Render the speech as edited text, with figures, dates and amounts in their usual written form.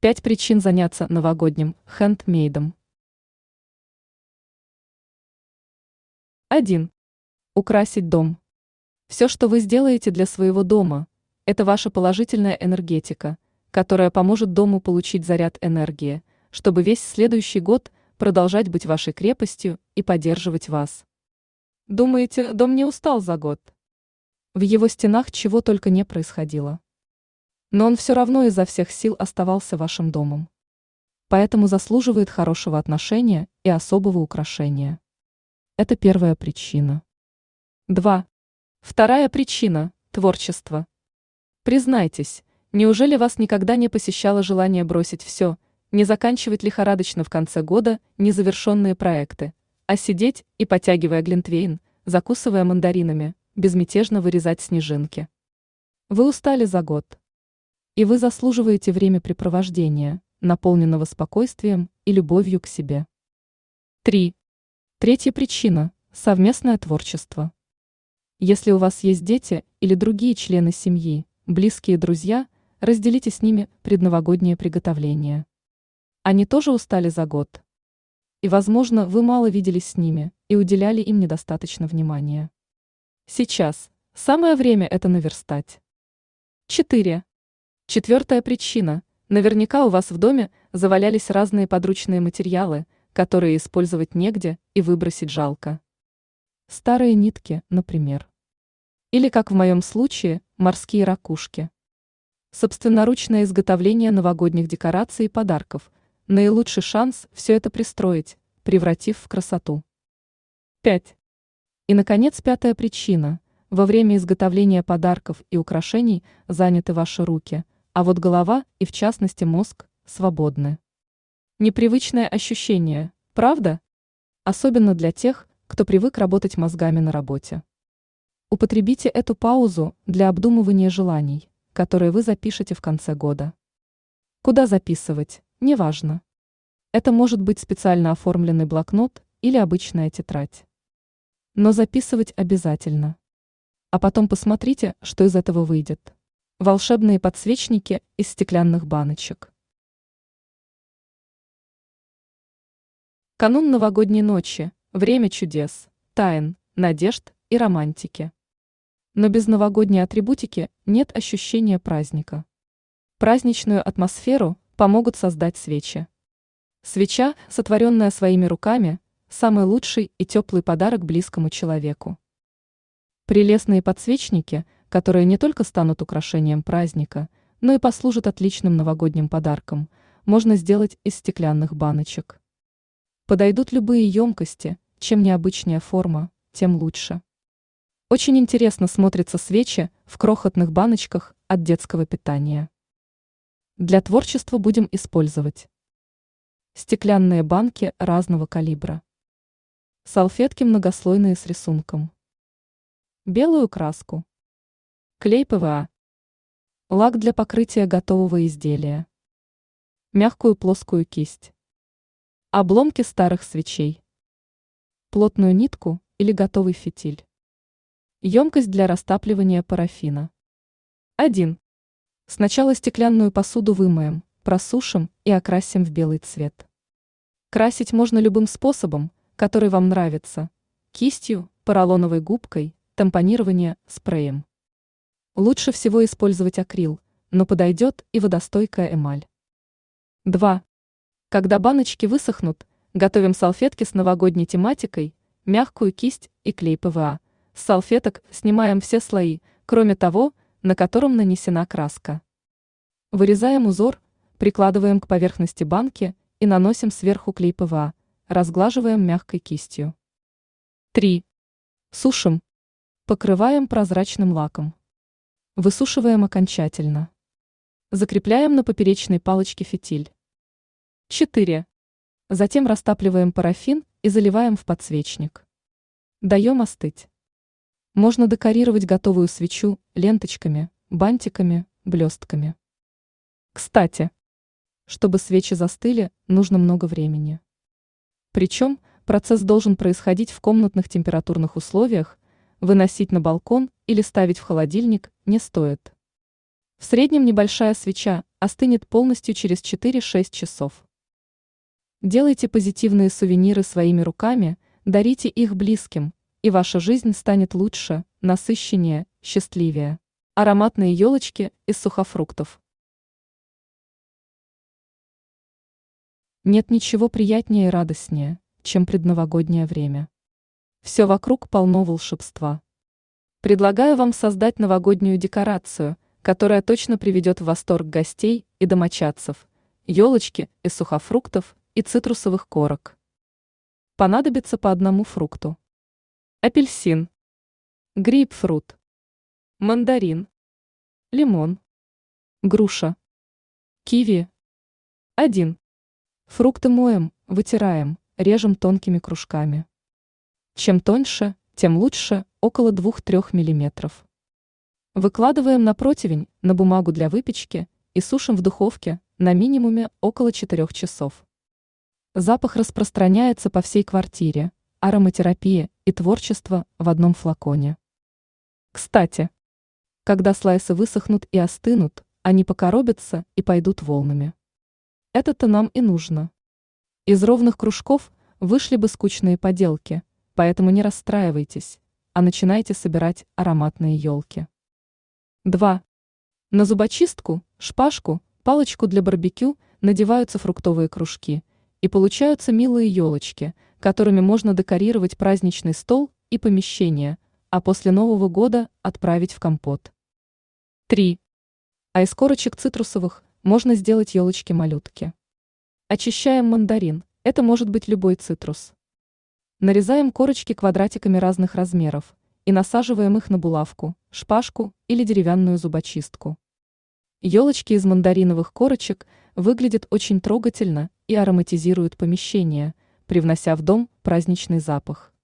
5 причин заняться новогодним хендмейдом. 1. Украсить дом. Все, что вы сделаете для своего дома, это ваша положительная энергетика, которая поможет дому получить заряд энергии, чтобы весь следующий год продолжать быть вашей крепостью и поддерживать вас. Думаете, дом не устал за год? В его стенах чего только не происходило. Но он все равно изо всех сил оставался вашим домом. Поэтому заслуживает хорошего отношения и особого украшения. Это первая причина. 2. Вторая причина – творчество. Признайтесь, неужели вас никогда не посещало желание бросить все, не заканчивать лихорадочно в конце года незавершенные проекты, а сидеть и, потягивая глинтвейн, закусывая мандаринами, безмятежно вырезать снежинки? Вы устали за год. И вы заслуживаете времяпрепровождения, наполненного спокойствием и любовью к себе. 3. Третья причина – совместное творчество. Если у вас есть дети или другие члены семьи, близкие друзья, разделите с ними предновогодние приготовления. Они тоже устали за год. И, возможно, вы мало виделись с ними и уделяли им недостаточно внимания. Сейчас самое время это наверстать. 4. Четвертая причина. Наверняка у вас в доме завалялись разные подручные материалы, которые использовать негде и выбросить жалко. Старые нитки, например. Или, как в моем случае, морские ракушки. Собственноручное изготовление новогодних декораций и подарков – наилучший шанс все это пристроить, превратив в красоту. 5. И, наконец, пятая причина. Во время изготовления подарков и украшений заняты ваши руки, а вот голова и, в частности, мозг свободны. Непривычное ощущение, правда? Особенно для тех, кто привык работать мозгами на работе. Употребите эту паузу для обдумывания желаний, которые вы запишете в конце года. Куда записывать, неважно. Это может быть специально оформленный блокнот или обычная тетрадь. Но записывать обязательно. А потом посмотрите, что из этого выйдет. Волшебные подсвечники из стеклянных баночек. Канун новогодней ночи – время чудес, тайн, надежд и романтики. Но без новогодней атрибутики нет ощущения праздника. Праздничную атмосферу помогут создать свечи. Свеча, сотворенная своими руками, самый лучший и теплый подарок близкому человеку. Прелестные подсвечники, которые не только станут украшением праздника, но и послужат отличным новогодним подарком, можно сделать из стеклянных баночек. Подойдут любые емкости, чем необычнее форма, тем лучше. Очень интересно смотрятся свечи в крохотных баночках от детского питания. Для творчества будем использовать стеклянные банки разного калибра, салфетки многослойные с рисунком, белую краску, клей ПВА, лак для покрытия готового изделия, мягкую плоскую кисть, обломки старых свечей, плотную нитку или готовый фитиль, емкость для растапливания парафина. 1. Сначала стеклянную посуду вымоем, просушим и окрасим в белый цвет. Красить можно любым способом, который вам нравится – кистью, поролоновой губкой, тампонирование, спреем. Лучше всего использовать акрил, но подойдет и водостойкая эмаль. 2. Когда баночки высохнут, готовим салфетки с новогодней тематикой, мягкую кисть и клей ПВА. С салфеток снимаем все слои, кроме того, на котором нанесена краска. Вырезаем узор, прикладываем к поверхности банки и наносим сверху клей ПВА, разглаживаем мягкой кистью. 3. Сушим. Покрываем прозрачным лаком. Высушиваем окончательно. Закрепляем на поперечной палочке фитиль. 4. Затем растапливаем парафин и заливаем в подсвечник. Даем остыть. Можно декорировать готовую свечу ленточками, бантиками, блестками. Кстати, чтобы свечи застыли, нужно много времени. Причем процесс должен происходить в комнатных температурных условиях, выносить на балкон или ставить в холодильник не стоит. В среднем небольшая свеча остынет полностью через 4-6 часов. Делайте позитивные сувениры своими руками, дарите их близким, и ваша жизнь станет лучше, насыщеннее, счастливее. Ароматные елочки из сухофруктов. Нет ничего приятнее и радостнее, чем предновогоднее время. Все вокруг полно волшебства. Предлагаю вам создать новогоднюю декорацию, которая точно приведет в восторг гостей и домочадцев. Елочки из сухофруктов и цитрусовых корок. Понадобится по одному фрукту. Апельсин, грейпфрут, мандарин, лимон, груша, киви. 1. Фрукты моем, вытираем, режем тонкими кружками. Чем тоньше, тем лучше, около 2-3 мм. Выкладываем на противень, на бумагу для выпечки и сушим в духовке на минимуме около 4 часов. Запах распространяется по всей квартире, ароматерапия и творчество в одном флаконе. Кстати, когда слайсы высохнут и остынут, они покоробятся и пойдут волнами. Это-то нам и нужно. Из ровных кружков вышли бы скучные поделки, поэтому не расстраивайтесь, а начинайте собирать ароматные елки. 2. На зубочистку, шпажку, палочку для барбекю надеваются фруктовые кружки, и получаются милые елочки, которыми можно декорировать праздничный стол и помещение, а после Нового года отправить в компот. 3. А из корочек цитрусовых можно сделать елочки-малютки. Очищаем мандарин, это может быть любой цитрус. Нарезаем корочки квадратиками разных размеров и насаживаем их на булавку, шпажку или деревянную зубочистку. Елочки из мандариновых корочек выглядят очень трогательно и ароматизируют помещение, привнося в дом праздничный запах.